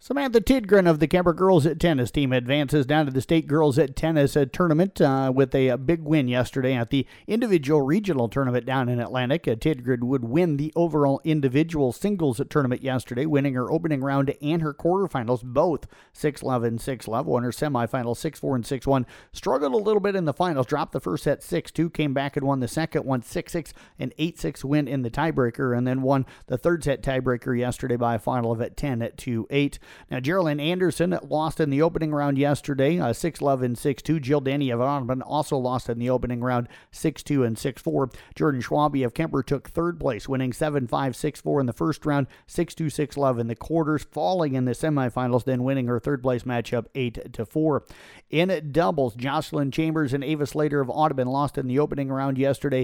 Samantha Tidgren of the Kemper girls tennis team advances down to the state girls tennis tournament with a big win yesterday at the individual regional tournament down in Atlantic. Tidgren would win the overall individual singles tournament yesterday, winning her opening round and her quarterfinals, both 6-11, 6-love. Won her semifinals 6-4 and 6-1. Struggled a little bit in the finals, dropped the first set 6-2, came back and won the second one 6-6, an 8-6 win in the tiebreaker, and then won the third set tiebreaker yesterday by a final of 10-8. Now, Geraldine Anderson lost in the opening round yesterday, 6-love and 6-2. Jill Denny of Audubon also lost in the opening round, 6-2 and 6-4. Jordan Schwabe of Kemper took third place, winning 7-5, 6-4 in the first round, 6-2, 6-love in the quarters, falling in the semifinals, then winning her third place matchup 8-4. In doubles, Jocelyn Chambers and Ava Slater of Audubon lost in the opening round yesterday,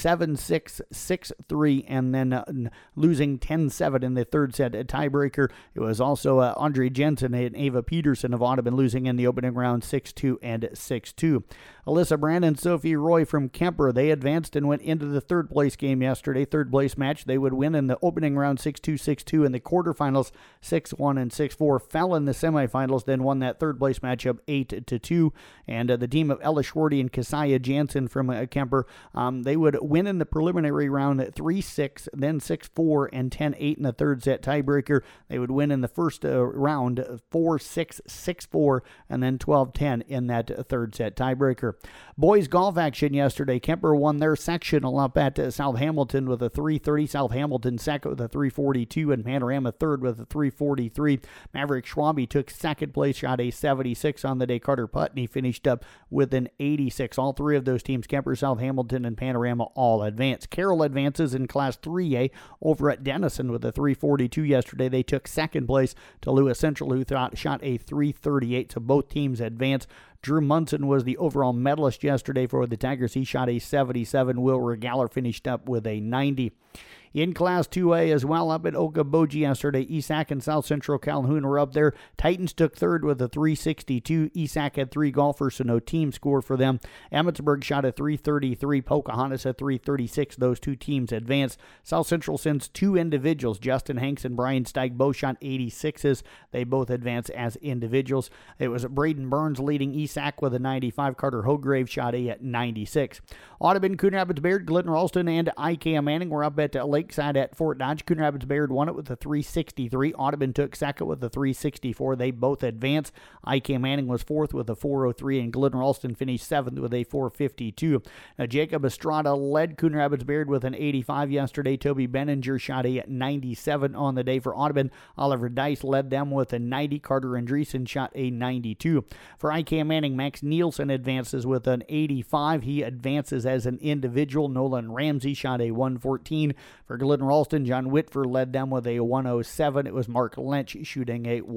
7-6, 6-3, and then losing 10-7 in the third set tiebreaker. It was also Andre Jensen and Ava Peterson of Audubon losing in the opening round 6-2 and 6-2. Alyssa Brand and Sophie Roy from Kemper, they advanced and went into the third place game yesterday. Third place match, they would win in the opening round 6-2, 6-2. In the quarterfinals 6-1 and 6-4. Fell in the semifinals, then won that third place matchup 8-2. And the team of Ella Schwarty and Kesia Jansen from Kemper, they would win in the preliminary round 3-6, then 6-4 and 10-8 in the third set tiebreaker. They would win in the first round 4-6, 6-4, and then 12-10 in that third set tiebreaker. Boys golf action yesterday. Kemper won their sectional up at South Hamilton with a 330. South Hamilton second with a 342, and Panorama third with a 343. Maverick Schwabe took second place, shot a 76 on the day. Carter Putney finished up with an 86. All three of those teams, Kemper, South Hamilton, and Panorama, all advance. Carroll advances in Class 3A over at Denison with a 342 yesterday. They took second place to Lewis Central, who shot a 338, so both teams advance. Drew Munson was the overall medalist yesterday for the Tigers. He shot a 77. Will Regaller finished up with a 90. In Class 2A as well, up at Okoboji yesterday, Esac and South Central Calhoun were up there. Titans took third with a 362. Esac had three golfers, so no team score for them. Emmetsburg shot a 333. Pocahontas a 336. Those two teams advanced. South Central sends two individuals. Justin Hanks and Brian Steig both shot 86s. They both advanced as individuals. It was Braden Burns leading Esac with a 95. Carter Hograve shot a 96. Audubon, Coon Rapids Bayard, Glidden Ralston, and IKM Manning were up at Lakeside at Fort Dodge. Coon Rapids Bayard won it with a 363. Audubon took second with a 364. They both advanced. IKM Manning was fourth with a 403, and Glidden Ralston finished seventh with a 452. Now, Jacob Estrada led Coon Rapids Bayard with an 85 yesterday. Toby Benninger shot a 97 on the day for Audubon. Oliver Dice led them with a 90. Carter Andreessen shot a 92. For IKM Manning, Max Nielsen advances with an 85. He advances as an individual. Nolan Ramsey shot a 114. For Glidden Ralston, John Whitford led them with a 107. It was Mark Lynch shooting a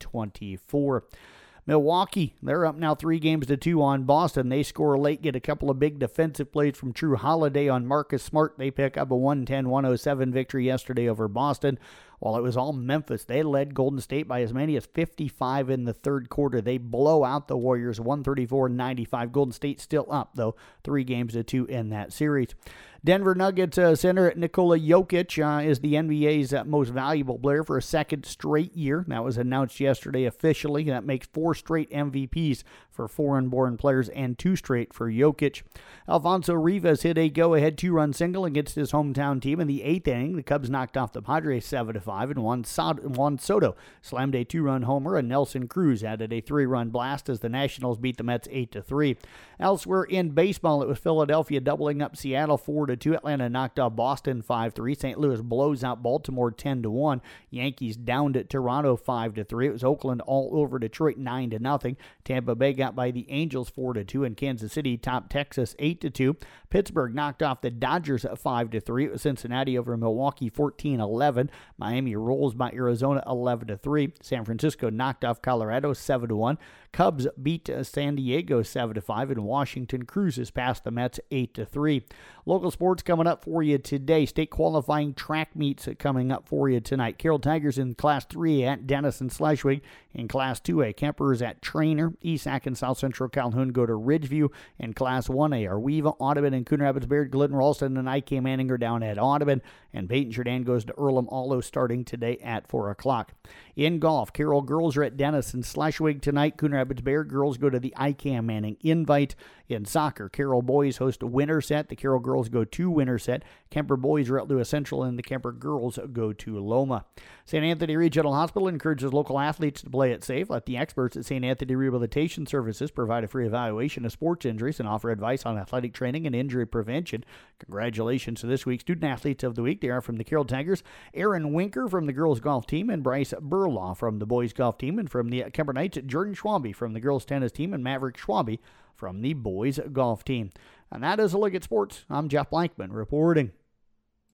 124. Milwaukee, they're up now 3-2 on Boston. They score late, get a couple of big defensive plays from True Holiday on Marcus Smart. They pick up a 110-107 victory yesterday over Boston. While it was all Memphis, they led Golden State by as many as 55 in the third quarter. They blow out the Warriors 134-95. Golden State still up, though, 3-2 in that series. Denver Nuggets center Nikola Jokic is the NBA's most valuable player for a second straight year. That was announced yesterday officially. That makes 4 straight MVPs for foreign-born players and 2 straight for Jokic. Alfonso Rivas hit a go-ahead 2-run single against his hometown team in the 8th inning. The Cubs knocked off the Padres 7-5, and Juan Soto slammed a 2-run homer, and Nelson Cruz added a 3-run blast as the Nationals beat the Mets 8-3. Elsewhere in baseball, it was Philadelphia doubling up Seattle 4-2. Atlanta knocked off Boston 5-3. St. Louis blows out Baltimore 10-1. Yankees downed at Toronto 5-3. It was Oakland all over Detroit 9-0. Tampa Bay got by the Angels 4-2, and Kansas City topped Texas 8-2. Pittsburgh knocked off the Dodgers 5-3. It was Cincinnati over Milwaukee 14-11. Miami rolls by Arizona 11-3. San Francisco knocked off Colorado 7-1. Cubs beat San Diego 7-5, and Washington cruises past the Mets 8-3. Local sports sports coming up for you today. State qualifying track meets coming up for you tonight. Carroll Tigers in Class 3 at Denison Schleswig. In Class 2A, Kemper's at Trainer. Esac and South Central Calhoun go to Ridgeview. In Class 1A, Arweva, Audubon, and Coon Rapids, Baird, Glidden, Ralston, and IK Manning are down at Audubon. And Peyton Jordan goes to Earlham Allo starting today at 4 o'clock. In golf, Carroll girls are at Denison Schleswig tonight. Coon Rapids Baird girls go to the IK Manning Invite. In soccer, Carroll boys host a Winterset. The Carroll girls go to Winterset. Kemper boys are at Lewis Central, and the Kemper girls go to Loma. St. Anthony Regional Hospital encourages local athletes to play it safe. Let the experts at St. Anthony Rehabilitation Services provide a free evaluation of sports injuries and offer advice on athletic training and injury prevention. Congratulations to this week's Student Athletes of the Week. They are from the Carroll Tigers, Aaron Winker from the girls golf team, and Bryce Burlaw from the boys golf team, and from the Kemper Knights, Jordan Schwabe from the girls tennis team, and Maverick Schwabe from the boys golf team. And that is a look at sports. I'm Jeff Blankman reporting.